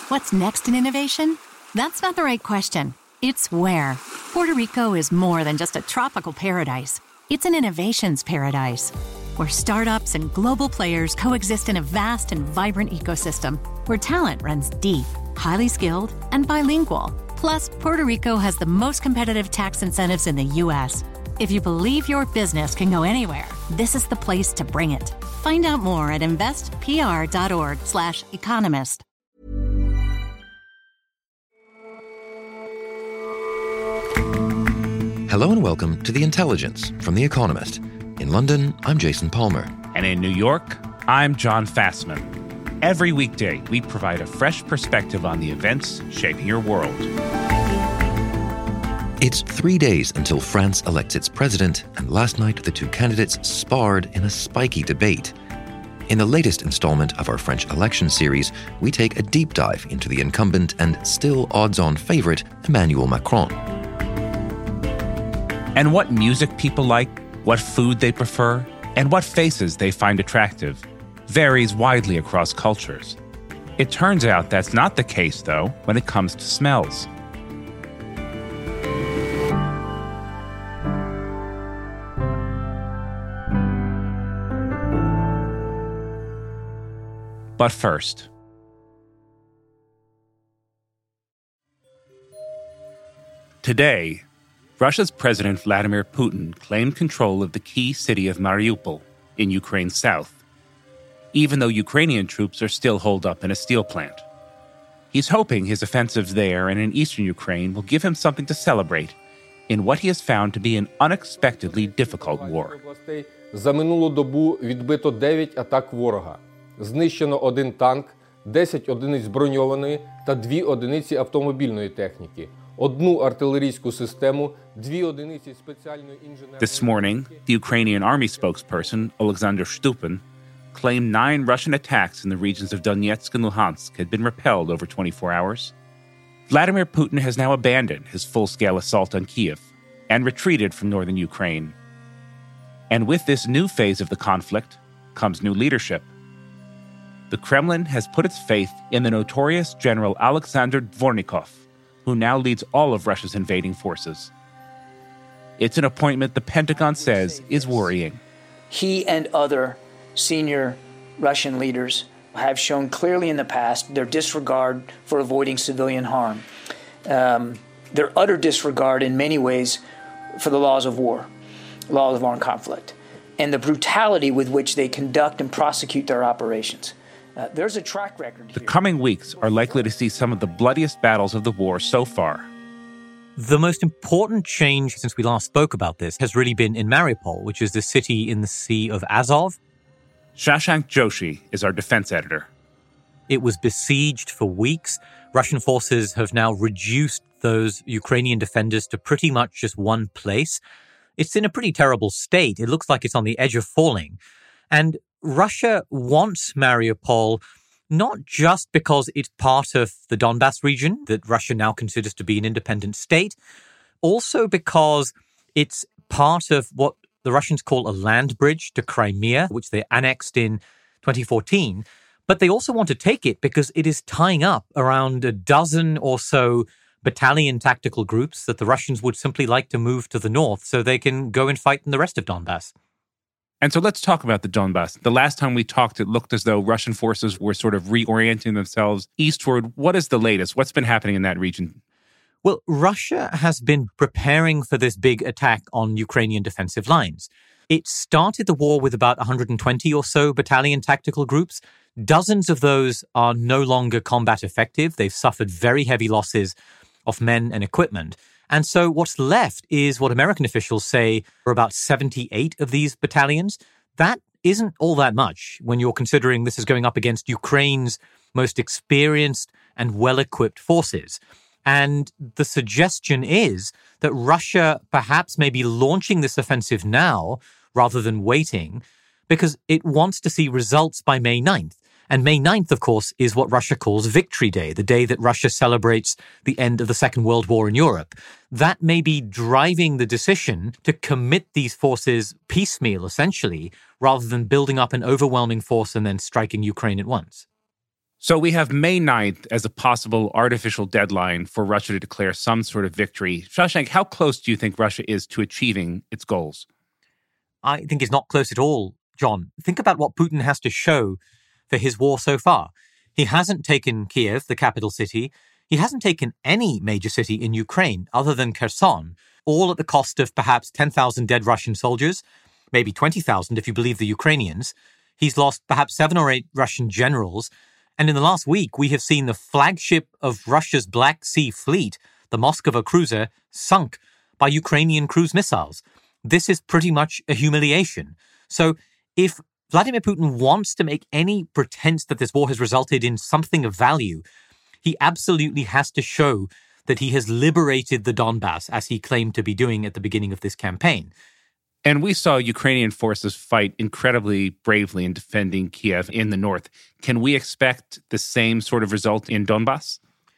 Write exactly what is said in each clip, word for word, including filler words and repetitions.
What's next in innovation? That's not the right question. It's where. Puerto Rico is more than just a tropical paradise. It's an innovations paradise, where startups and global players coexist in a vast and vibrant ecosystem, where talent runs deep, highly skilled, and bilingual. Plus, Puerto Rico has the most competitive tax incentives in the U S. If you believe your business can go anywhere, this is the place to bring it. Find out more at investpr.org slash economist. Hello and welcome to The Intelligence from The Economist. In London, I'm Jason Palmer. And in New York, I'm John Fassman. Every weekday, we provide a fresh perspective on the events shaping your world. It's three days until France elects its president, and last night the two candidates sparred in a spiky debate. In the latest installment of our French election series, we take a deep dive into the incumbent and still odds-on favorite, Emmanuel Macron. And what music people like, what food they prefer, and what faces they find attractive varies widely across cultures. It turns out that's not the case, though, when it comes to smells. But first, today, Russia's President Vladimir Putin claimed control of the key city of Mariupol in Ukraine's south, even though Ukrainian troops are still holed up in a steel plant. He's hoping his offensive there and in eastern Ukraine will give him something to celebrate in what he has found to be an unexpectedly difficult war. За минулу добу відбито дев'ять атак ворога. Знищено один танк, десять одиниць броньованої та дві одиниці автомобільної техніки. Одну артилерійську систему, дві одиниці спеціальної інженерної... This morning, the Ukrainian army spokesperson, Alexander Stupin, claimed nine Russian attacks in the regions of Donetsk and Luhansk had been repelled over twenty-four hours. Vladimir Putin has now abandoned his full-scale assault on Kyiv and retreated from northern Ukraine. And with this new phase of the conflict comes new leadership. The Kremlin has put its faith in the notorious General Alexander Dvornikov, who now leads all of Russia's invading forces. It's an appointment the Pentagon says is worrying. He and other senior Russian leaders have shown clearly in the past their disregard for avoiding civilian harm, um, their utter disregard in many ways for the laws of war, laws of armed conflict, and the brutality with which they conduct and prosecute their operations. Uh, there's a track record here. The coming weeks are likely to see some of the bloodiest battles of the war so far. The most important change since we last spoke about this has really been in Mariupol, which is the city in the Sea of Azov. Shashank Joshi is our defense editor. It was besieged for weeks. Russian forces have now reduced those Ukrainian defenders to pretty much just one place. It's in a pretty terrible state. It looks like it's on the edge of falling. And Russia wants Mariupol not just because it's part of the Donbass region that Russia now considers to be an independent state, also because it's part of what the Russians call a land bridge to Crimea, which they annexed in twenty fourteen. But they also want to take it because it is tying up around a dozen or so battalion tactical groups that the Russians would simply like to move to the north so they can go and fight in the rest of Donbass. And so let's talk about the Donbass. The last time we talked, it looked as though Russian forces were sort of reorienting themselves eastward. What is the latest? What's been happening in that region? Well, Russia has been preparing for this big attack on Ukrainian defensive lines. It started the war with about one hundred twenty or so battalion tactical groups. Dozens of those are no longer combat effective. They've suffered very heavy losses of men and equipment. And so what's left is what American officials say are about seventy-eight of these battalions. That isn't all that much when you're considering this is going up against Ukraine's most experienced and well-equipped forces. And the suggestion is that Russia perhaps may be launching this offensive now rather than waiting because it wants to see results by May ninth. And May ninth, of course, is what Russia calls Victory Day, the day that Russia celebrates the end of the Second World War in Europe. That may be driving the decision to commit these forces piecemeal, essentially, rather than building up an overwhelming force and then striking Ukraine at once. So we have May ninth as a possible artificial deadline for Russia to declare some sort of victory. Shashank, how close do you think Russia is to achieving its goals? I think it's not close at all, John. Think about what Putin has to show for his war so far. He hasn't taken Kiev, the capital city. He hasn't taken any major city in Ukraine other than Kherson, all at the cost of perhaps ten thousand dead Russian soldiers, maybe twenty thousand if you believe the Ukrainians. He's lost perhaps seven or eight Russian generals. And in the last week, we have seen the flagship of Russia's Black Sea Fleet, the Moskva cruiser, sunk by Ukrainian cruise missiles. This is pretty much a humiliation. So if Vladimir Putin wants to make any pretense that this war has resulted in something of value, he absolutely has to show that he has liberated the Donbass, as he claimed to be doing at the beginning of this campaign. And we saw Ukrainian forces fight incredibly bravely in defending Kiev in the north. Can we expect the same sort of result in Donbass?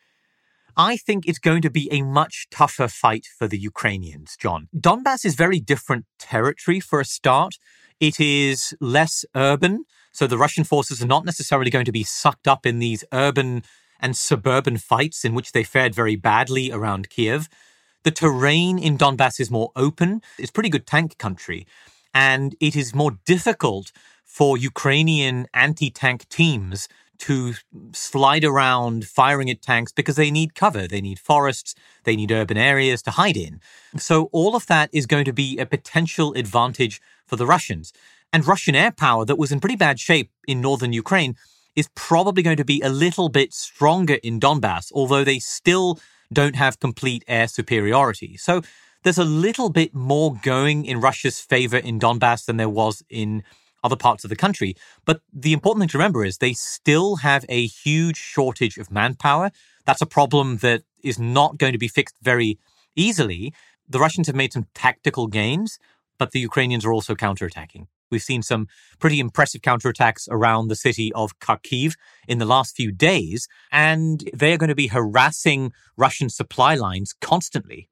I think it's going to be a much tougher fight for the Ukrainians, John. Donbass is very different territory for a start. It is less urban, so the Russian forces are not necessarily going to be sucked up in these urban and suburban fights in which they fared very badly around Kiev. The terrain in Donbass is more open. It's pretty good tank country. And it is more difficult for Ukrainian anti-tank teams to slide around firing at tanks because they need cover. They need forests. They need urban areas to hide in. So all of that is going to be a potential advantage for the Russians. And Russian air power that was in pretty bad shape in northern Ukraine is probably going to be a little bit stronger in Donbass, although they still don't have complete air superiority. So there's a little bit more going in Russia's favor in Donbass than there was in other parts of the country. But the important thing to remember is they still have a huge shortage of manpower. That's a problem that is not going to be fixed very easily. The Russians have made some tactical gains, but the Ukrainians are also counterattacking. We've seen some pretty impressive counterattacks around the city of Kharkiv in the last few days, and they're going to be harassing Russian supply lines constantly.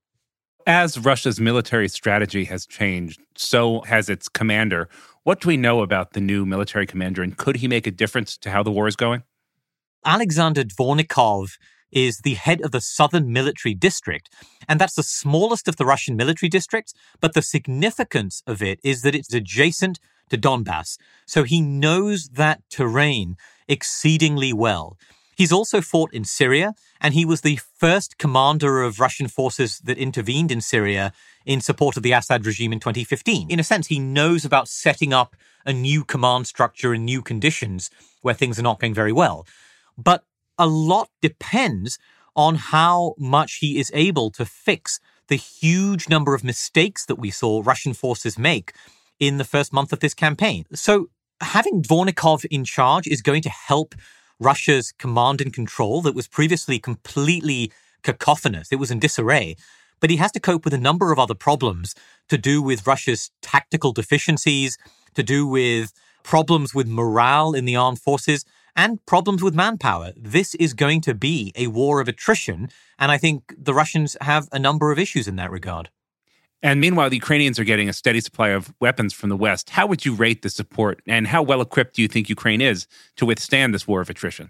As Russia's military strategy has changed, so has its commander. What do we know about the new military commander, and could he make a difference to how the war is going? Alexander Dvornikov is the head of the Southern Military District, and that's the smallest of the Russian military districts, but the significance of it is that it's adjacent to Donbass, so he knows that terrain exceedingly well. He's also fought in Syria, and he was the first commander of Russian forces that intervened in Syria in support of the Assad regime in twenty fifteen. In a sense, he knows about setting up a new command structure in new conditions where things are not going very well. But a lot depends on how much he is able to fix the huge number of mistakes that we saw Russian forces make in the first month of this campaign. So having Dvornikov in charge is going to help Russia's command and control that was previously completely cacophonous. It was in disarray. But he has to cope with a number of other problems to do with Russia's tactical deficiencies, to do with problems with morale in the armed forces, and problems with manpower. This is going to be a war of attrition, and I think the Russians have a number of issues in that regard. And meanwhile, the Ukrainians are getting a steady supply of weapons from the West. How would you rate the support, and how well-equipped do you think Ukraine is to withstand this war of attrition?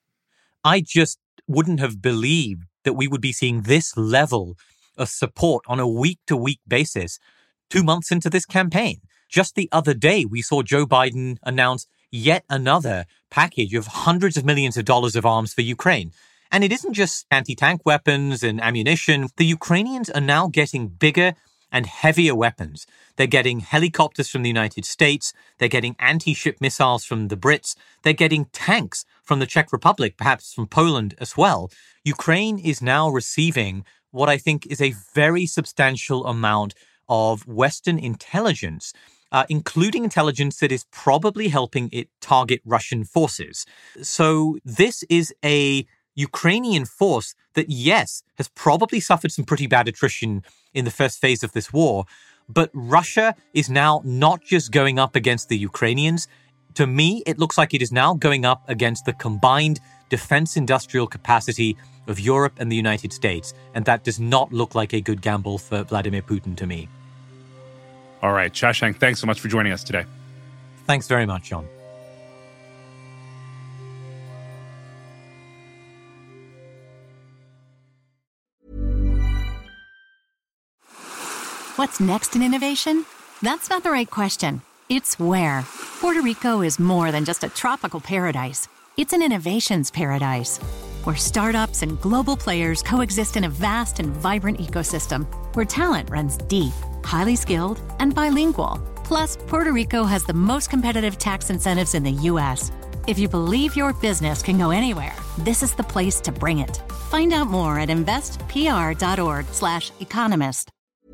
I just wouldn't have believed that we would be seeing this level of support on a week-to-week basis two months into this campaign. Just the other day, we saw Joe Biden announce yet another package of hundreds of millions of dollars of arms for Ukraine. And it isn't just anti-tank weapons and ammunition. The Ukrainians are now getting bigger and heavier weapons. They're getting helicopters from the United States. They're getting anti-ship missiles from the Brits. They're getting tanks from the Czech Republic, perhaps from Poland as well. Ukraine is now receiving what I think is a very substantial amount of Western intelligence, uh, including intelligence that is probably helping it target Russian forces. So this is a Ukrainian force that, yes, has probably suffered some pretty bad attrition in the first phase of this war, but Russia is now not just going up against the Ukrainians. To me, it looks like it is now going up against the combined defense industrial capacity of Europe and the United States, and that does not look like a good gamble for Vladimir Putin to me. All right, Shashank, thanks so much for joining us today. Thanks very much, John. What's next in innovation? That's not the right question. It's where. Puerto Rico is more than just a tropical paradise. It's an innovations paradise, where startups and global players coexist in a vast and vibrant ecosystem, where talent runs deep, highly skilled, and bilingual. Plus, Puerto Rico has the most competitive tax incentives in the U S. If you believe your business can go anywhere, this is the place to bring it. Find out more at investpr.org slash economist.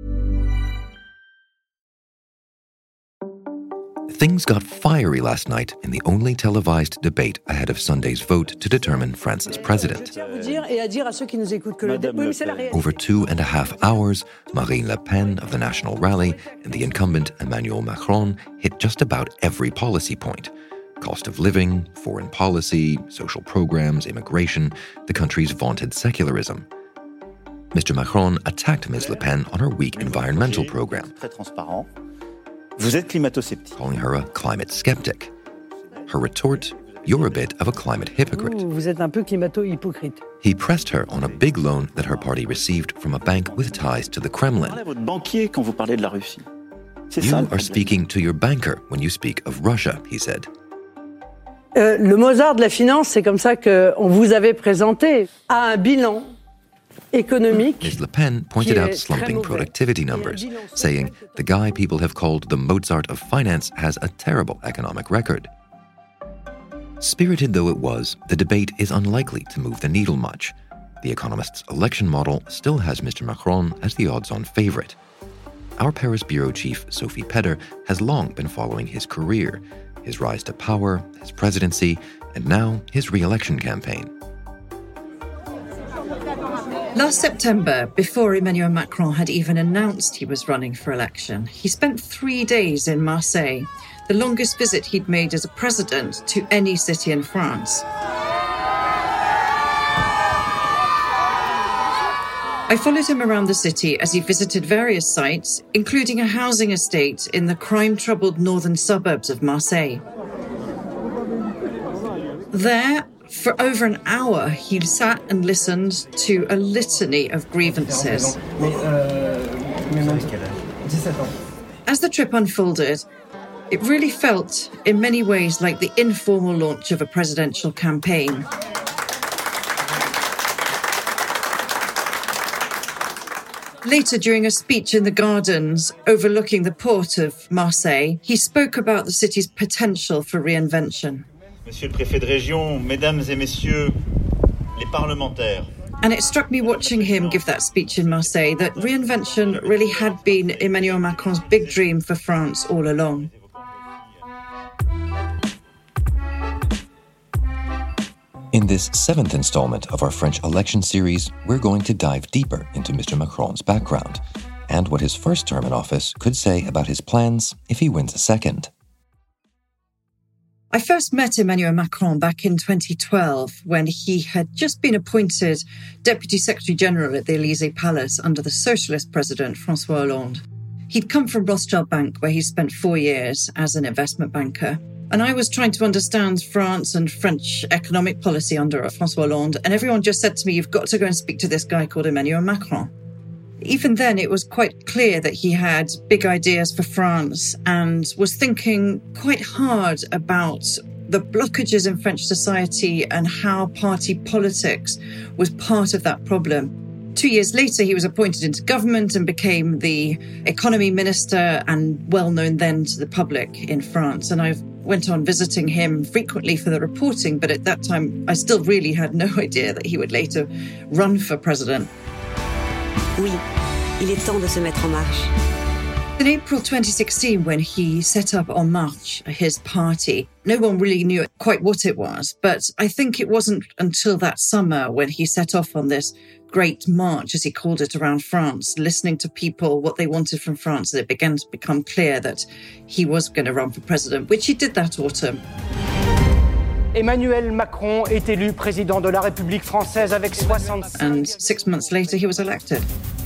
Things got fiery last night in the only televised debate ahead of Sunday's vote to determine France's president. Over two and a half hours, Marine Le Pen of the National Rally and the incumbent Emmanuel Macron hit just about every policy point. Cost of living, foreign policy, social programs, immigration, the country's vaunted secularism. Mister Macron attacked Miz Le Pen on her weak environmental program, calling her a climate skeptic. Her retort, you're a bit of a climate hypocrite. He pressed her on a big loan that her party received from a bank with ties to the Kremlin. You are speaking to your banker when you speak of Russia, he said. Euh, le Mozart de la finance, c'est comme ça qu'on vous avait présenté à un bilan économique. Miz Le Pen pointed out slumping productivity numbers, saying the guy people have called the Mozart of finance has a terrible economic record. Spirited though it was, the debate is unlikely to move the needle much. The Economist's election model still has Mister Macron as the odds-on favorite. Our Paris bureau chief, Sophie Pedder, has long been following his career, his rise to power, his presidency, and now his re-election campaign. Last September, before Emmanuel Macron had even announced he was running for election, he spent three days in Marseille, the longest visit he'd made as a president to any city in France. I followed him around the city as he visited various sites, including a housing estate in the crime-troubled northern suburbs of Marseille. There, for over an hour, he sat and listened to a litany of grievances. As the trip unfolded, it really felt, in many ways, like the informal launch of a presidential campaign. Later, during a speech in the gardens overlooking the port of Marseille, he spoke about the city's potential for reinvention. Monsieur le préfet de région, mesdames et messieurs les parlementaires. And it struck me watching him give that speech in Marseille that reinvention really had been Emmanuel Macron's big dream for France all along. In this seventh installment of our French election series, we're going to dive deeper into Mister Macron's background and what his first term in office could say about his plans if he wins a second. I first met Emmanuel Macron back in twenty twelve when he had just been appointed Deputy Secretary General at the Élysée Palace under the socialist president, François Hollande. He'd come from Rothschild Bank, where he spent four years as an investment banker. And I was trying to understand France and French economic policy under François Hollande, and everyone just said to me, you've got to go and speak to this guy called Emmanuel Macron. Even then, it was quite clear that he had big ideas for France and was thinking quite hard about the blockages in French society and how party politics was part of that problem. Two years later, he was appointed into government and became the economy minister and well known then to the public in France. And I went on visiting him frequently for the reporting, but at that time, I still really had no idea that he would later run for president. Oui, il est temps de se mettre en marche. In April twenty sixteen, when he set up En Marche, his party, no one really knew quite what it was. But I think it wasn't until that summer when he set off on this great march, as he called it, around France, listening to people, what they wanted from France, that it began to become clear that he was going to run for president, which he did that autumn. Emmanuel Macron est élu président de la République française avec soixante. And six months later, he was elected.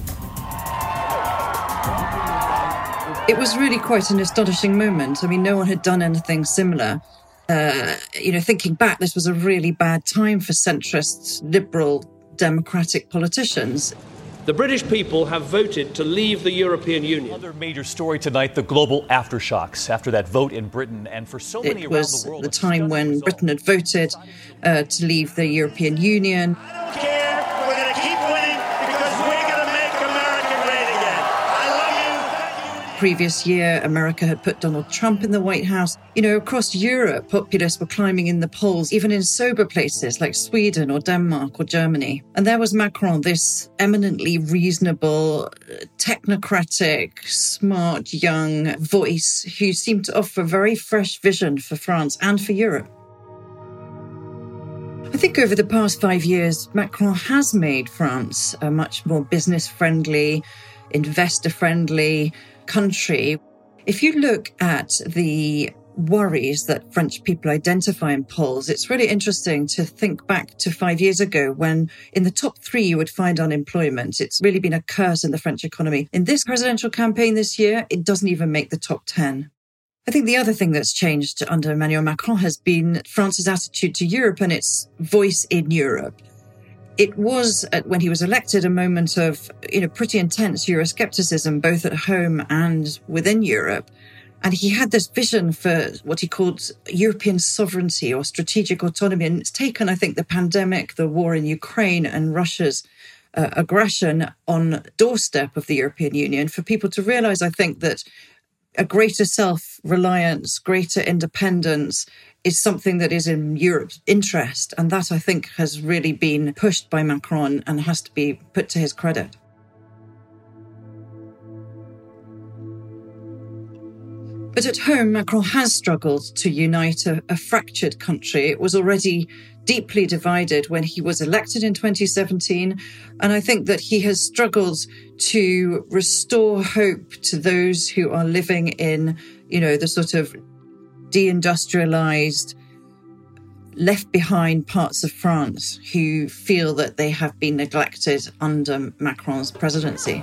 It was really quite an astonishing moment. I mean, no one had done anything similar. Uh, you know, thinking back, this was a really bad time for centrist, liberal, democratic politicians. The British people have voted to leave the European Union. Another major story tonight, the global aftershocks after that vote in Britain. And for so many it around was the world, the time when result. Britain had voted uh, to leave the European Union. I don't care. We're going to keep winning because we're going to make America great again. I love you. Previous year, America had put Donald Trump in the White House. You know, across Europe, populists were climbing in the polls, even in sober places like Sweden or Denmark or Germany. And there was Macron, this eminently reasonable, technocratic, smart, young voice who seemed to offer a very fresh vision for France and for Europe. I think over the past five years, Macron has made France a much more business-friendly, investor-friendly country. If you look at the worries that French people identify in polls, it's really interesting to think back to five years ago when in the top three you would find unemployment. It's really been a curse in the French economy. In this presidential campaign this year, it doesn't even make the top ten. I think the other thing that's changed under Emmanuel Macron has been France's attitude to Europe and its voice in Europe. It was, when he was elected, a moment of, you know, pretty intense Euroscepticism, both at home and within Europe. And he had this vision for what he called European sovereignty or strategic autonomy. And it's taken, I think, the pandemic, the war in Ukraine and Russia's uh, aggression on doorstep of the European Union for people to realize, I think, that a greater self-reliance, greater independence is something that is in Europe's interest. And that, I think, has really been pushed by Macron and has to be put to his credit. But at home, Macron has struggled to unite a, a fractured country. It was already deeply divided when he was elected in twenty seventeen. And I think that he has struggled to restore hope to those who are living in, you know, the sort of deindustrialized, left behind parts of France who feel that they have been neglected under Macron's presidency.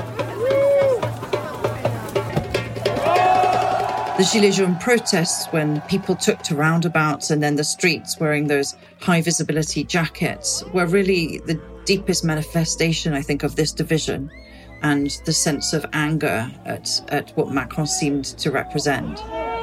The Gilets jaunes protests, when people took to roundabouts and then the streets wearing those high visibility jackets, were really the deepest manifestation, I think, of this division and the sense of anger at, at what Macron seemed to represent.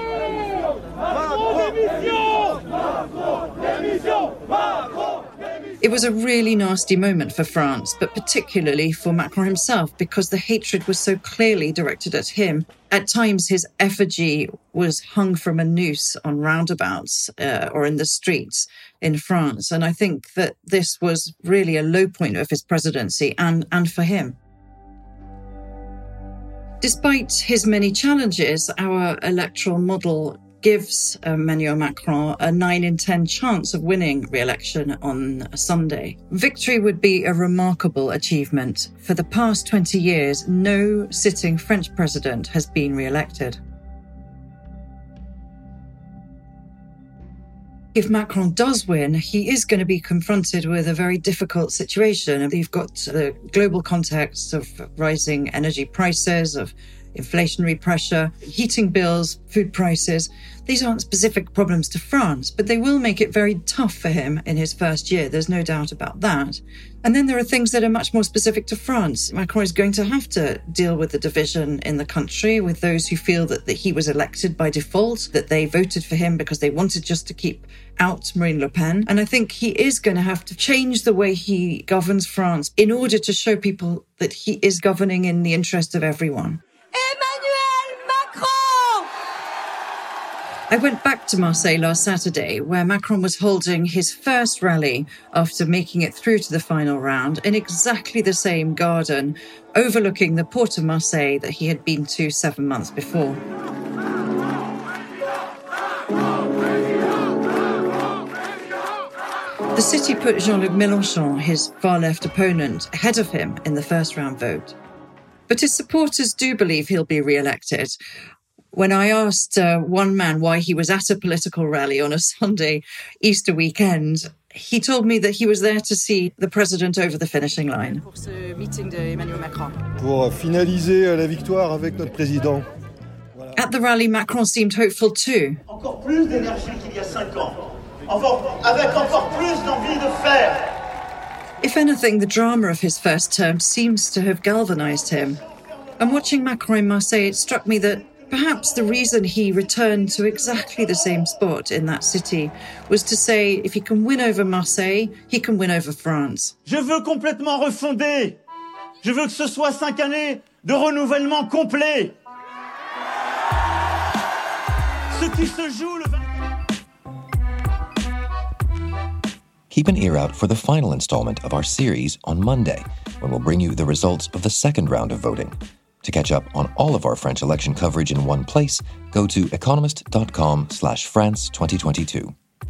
It was a really nasty moment for France, but particularly for Macron himself, because the hatred was so clearly directed at him. At times, his effigy was hung from a noose on roundabouts uh, or in the streets in France. And I think that this was really a low point of his presidency and, and for him. Despite his many challenges, our electoral model gives Emmanuel Macron a nine in ten chance of winning re-election on Sunday. Victory would be a remarkable achievement. For the past twenty years, no sitting French president has been re-elected. If Macron does win, he is going to be confronted with a very difficult situation. You've got the global context of rising energy prices, of inflationary pressure, heating bills, food prices. These aren't specific problems to France, but they will make it very tough for him in his first year. There's no doubt about that. And then there are things that are much more specific to France. Macron is going to have to deal with the division in the country, with those who feel that, that he was elected by default, that they voted for him because they wanted just to keep out Marine Le Pen. And I think he is going to have to change the way he governs France in order to show people that he is governing in the interest of everyone. I went back to Marseille last Saturday, where Macron was holding his first rally after making it through to the final round in exactly the same garden overlooking the port of Marseille that he had been to seven months before. The city put Jean-Luc Mélenchon, his far-left opponent, ahead of him in the first-round vote. But his supporters do believe he'll be re-elected. When I asked uh, one man why he was at a political rally on a Sunday Easter weekend, he told me that he was there to see the president over the finishing line. Pour ce meeting de Emmanuel Macron. Pour finaliser la victoire avec notre président. At the rally, Macron seemed hopeful too. Encore plus d'énergie qu'il y a cinq ans. Avec encore plus d'envie de faire. If anything, the drama of his first term seems to have galvanised him. And watching Macron in Marseille, it struck me that perhaps the reason he returned to exactly the same spot in that city was to say if he can win over Marseille, he can win over France. Je veux complètement refonder. Je veux que ce soit cinq années de renouvellement complet. Ce qui se joue le... Keep an ear out for the final installment of our series on Monday, when we'll bring you the results of the second round of voting. To catch up on all of our French election coverage in one place, go to economist.com slash France 2022.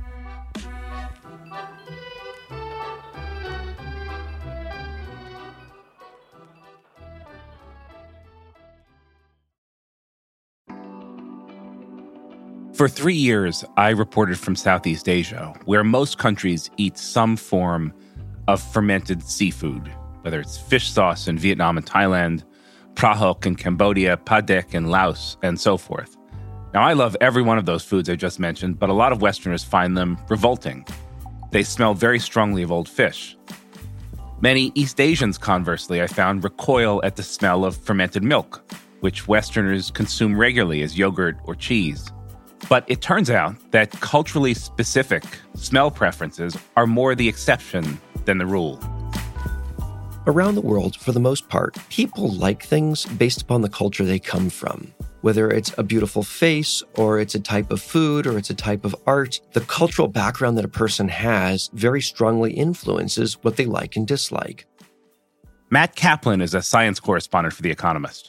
For three years, I reported from Southeast Asia, where most countries eat some form of fermented seafood, whether it's fish sauce in Vietnam and Thailand, prahok in Cambodia, padek in Laos, and so forth. Now, I love every one of those foods I just mentioned, but a lot of Westerners find them revolting. They smell very strongly of old fish. Many East Asians, conversely, I found recoil at the smell of fermented milk, which Westerners consume regularly as yogurt or cheese. But it turns out that culturally specific smell preferences are more the exception than the rule. Around the world, for the most part, people like things based upon the culture they come from. Whether it's a beautiful face, or it's a type of food, or it's a type of art, the cultural background that a person has very strongly influences what they like and dislike. Matt Kaplan is a science correspondent for The Economist.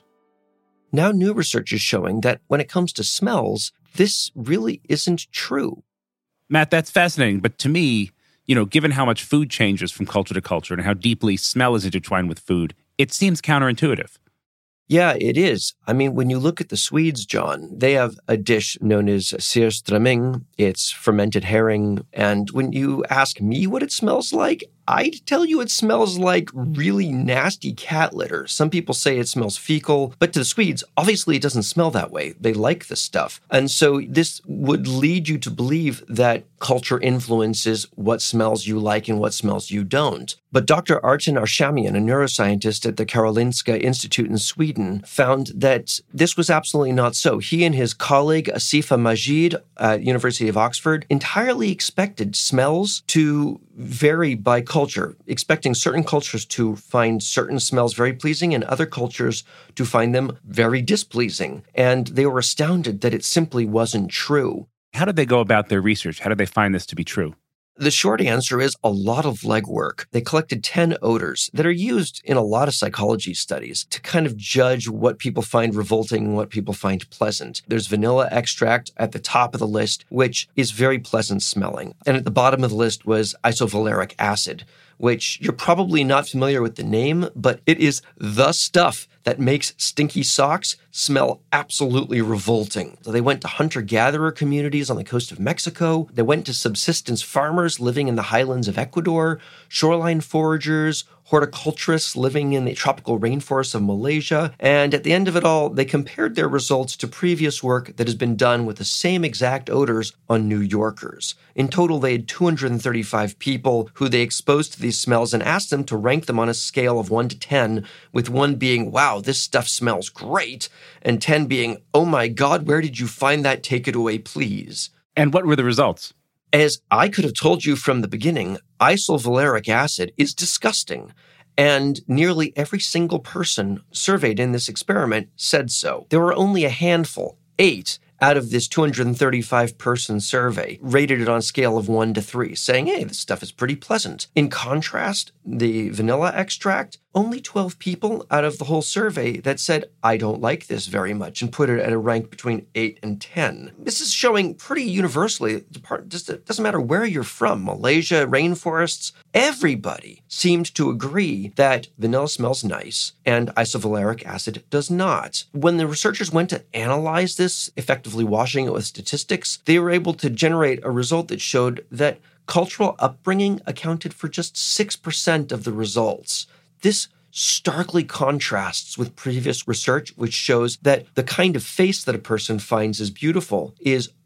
Now new research is showing that when it comes to smells, this really isn't true. Matt, that's fascinating. But to me, you know, given how much food changes from culture to culture and how deeply smell is intertwined with food, it seems counterintuitive. Yeah, it is. I mean, when you look at the Swedes, John, they have a dish known as surströmming. It's fermented herring. And when you ask me what it smells like, I'd tell you it smells like really nasty cat litter. Some people say it smells fecal, but to the Swedes, obviously it doesn't smell that way. They like the stuff. And so this would lead you to believe that culture influences what smells you like and what smells you don't. But Doctor Arten Arshamian, a neuroscientist at the Karolinska Institute in Sweden, found that this was absolutely not so. He and his colleague Asifa Majid at University of Oxford entirely expected smells to vary by culture, expecting certain cultures to find certain smells very pleasing and other cultures to find them very displeasing. And they were astounded that it simply wasn't true. How did they go about their research? How did they find this to be true? The short answer is a lot of legwork. They collected ten odors that are used in a lot of psychology studies to kind of judge what people find revolting and what people find pleasant. There's vanilla extract at the top of the list, which is very pleasant smelling. And at the bottom of the list was isovaleric acid, which you're probably not familiar with the name, but it is the stuff that makes stinky socks smell absolutely revolting. So they went to hunter-gatherer communities on the coast of Mexico. They went to subsistence farmers living in the highlands of Ecuador, shoreline foragers, horticulturists living in the tropical rainforests of Malaysia. And at the end of it all, they compared their results to previous work that has been done with the same exact odors on New Yorkers. In total, they had two hundred thirty-five people who they exposed to these smells and asked them to rank them on a scale of one to ten, with one being, wow, this stuff smells great, and ten being, oh my God, where did you find that? Take it away, please. And what were the results? As I could have told you from the beginning, isovaleric acid is disgusting. And nearly every single person surveyed in this experiment said so. There were only a handful, eight, out of this two hundred thirty-five person survey, rated it on a scale of one to three, saying, hey, this stuff is pretty pleasant. In contrast, the vanilla extract, only twelve people out of the whole survey that said, I don't like this very much, and put it at a rank between eight and ten. This is showing pretty universally, it doesn't matter where you're from, Malaysia, rainforests, everybody seemed to agree that vanilla smells nice and isovaleric acid does not. When the researchers went to analyze this, effectively washing it with statistics, they were able to generate a result that showed that cultural upbringing accounted for just six percent of the results. This starkly contrasts with previous research, which shows that the kind of face that a person finds is beautiful is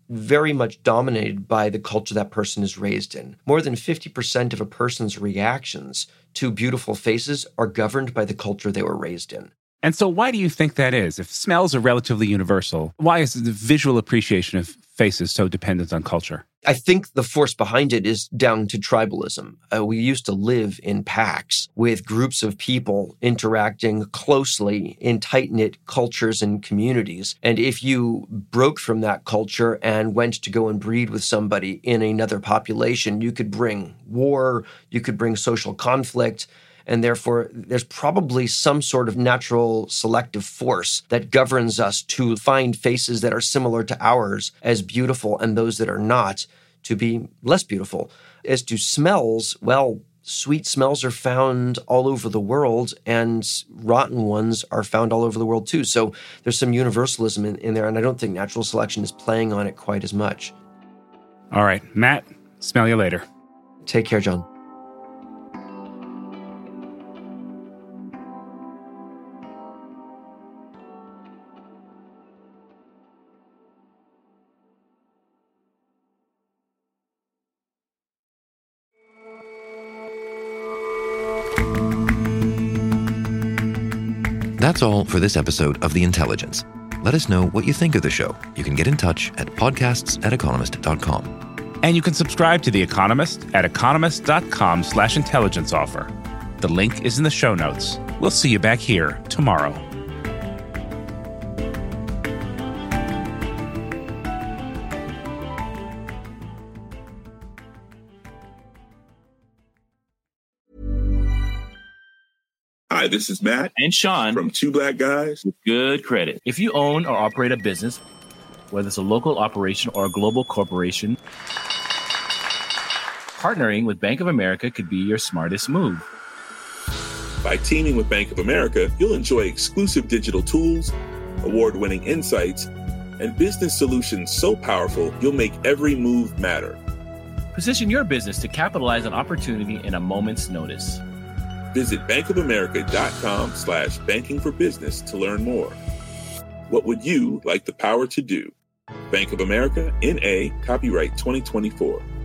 very much dominated by the culture that person is raised in. More than fifty percent of a person's reactions to beautiful faces are governed by the culture they were raised in. And so why do you think that is? If smells are relatively universal, why is the visual appreciation of faces so dependent on culture? I think the force behind it is down to tribalism. Uh, we used to live in packs with groups of people interacting closely in tight-knit cultures and communities. And if you broke from that culture and went to go and breed with somebody in another population, you could bring war, you could bring social conflict. And therefore, there's probably some sort of natural selective force that governs us to find faces that are similar to ours as beautiful and those that are not to be less beautiful. As to smells, well, sweet smells are found all over the world and rotten ones are found all over the world too. So there's some universalism in, in there, and I don't think natural selection is playing on it quite as much. All right, Matt, smell you later. Take care, John. That's all for this episode of The Intelligence. Let us know what you think of the show. You can get in touch at podcasts at economist dot com. And you can subscribe to The Economist at economist.com slash intelligence offer. The link is in the show notes. We'll see you back here tomorrow. Hi, this is Matt and Sean from Two Black Guys with Good Credit. If you own or operate a business, whether it's a local operation or a global corporation, partnering with Bank of America could be your smartest move. By teaming with Bank of America, you'll enjoy exclusive digital tools, award-winning insights, and business solutions so powerful you'll make every move matter. Position your business to capitalize on opportunity in a moment's notice. Visit bankofamerica.com slash banking for business to learn more. What would you like the power to do? Bank of America, N A, copyright twenty twenty-four.